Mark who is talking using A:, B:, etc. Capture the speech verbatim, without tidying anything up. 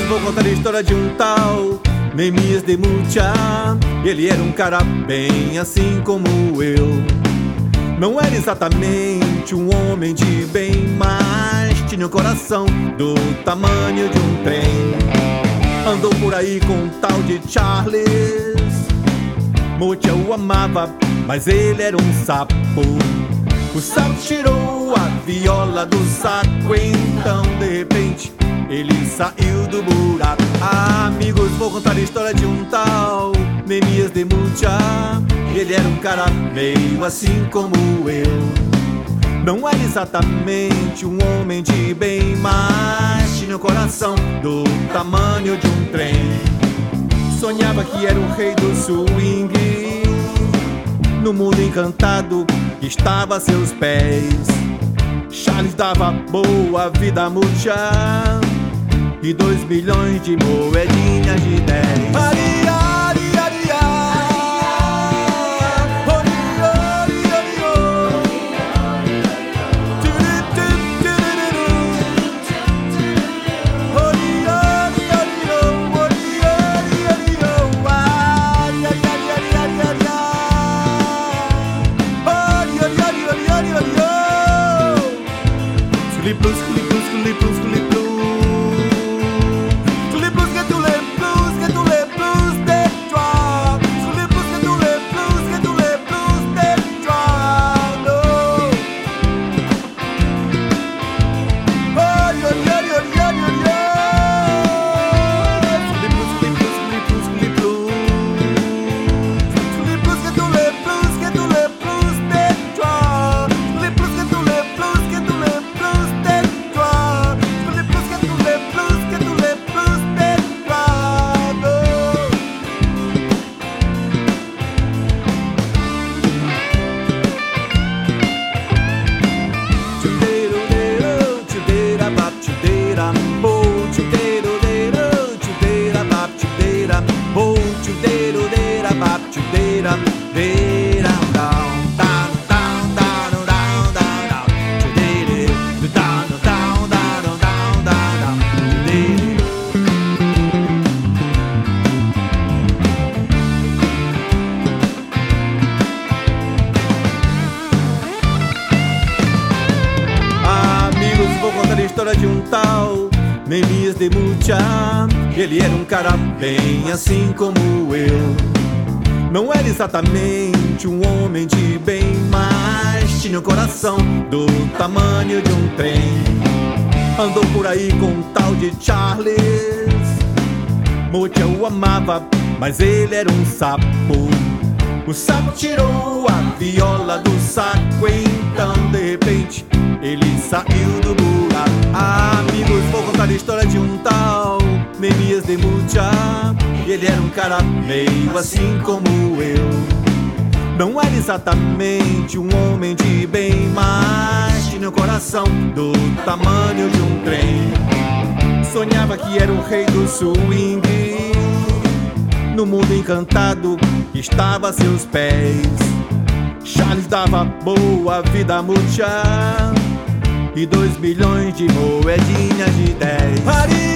A: vou contar a história de um tal Neemias de Mucha. Ele era um cara bem assim como eu. Não era exatamente um homem de bem, mas tinha um coração do tamanho de um trem. Andou por aí com um tal de Charles. Mucha o amava, mas ele era um sapo. O sapo tirou a viola do saco, então de repente ele saiu do buraco. Ah, amigos, vou contar a história de um tal Neemias de Mucha. Ele era um cara meio assim como eu. Não era exatamente um homem de bem, mas tinha o coração do tamanho de um trem. Sonhava que era o rei do swing, no mundo encantado que estava a seus pés. Charles dava boa vida a Mucha e dois milhões de moedinhas de dez. Maria, Maria, Maria. Scooly blues, scooly blues, scooly blues, scooly blues. Scooly blues, get to le blues, get to le blues, they drop. Scooly blues, get to le blues, get to le blues, they drop. No. Oh, yo, yo, yo, yo, yo, yo. Scooly blues, scooly blues, scooly blues, scooly blues. Scooly blues, get to le blues, get to le blues, they drop. Scooly blues, get to le blues, get to le Vou contar a história de um tal Neemias de Mucha. Ele era um cara bem assim como eu. Não era exatamente um homem de bem, mas tinha o coração do tamanho de um trem. Andou por aí com um tal de Charles. Mucha o amava, mas ele era um sapo. O sapo tirou a viola do saco, então de repente ele saiu do buraco. Ah, amigos, vou contar a história de um tal Neemias de Mucha. Ele era um cara meio assim como eu. Não era exatamente um homem de bem, mas tinha o coração do tamanho de um trem. Sonhava que era o rei do swing, no mundo encantado que estava a seus pés. Charles dava boa vida a Mucha e dois milhões de moedinhas de dez.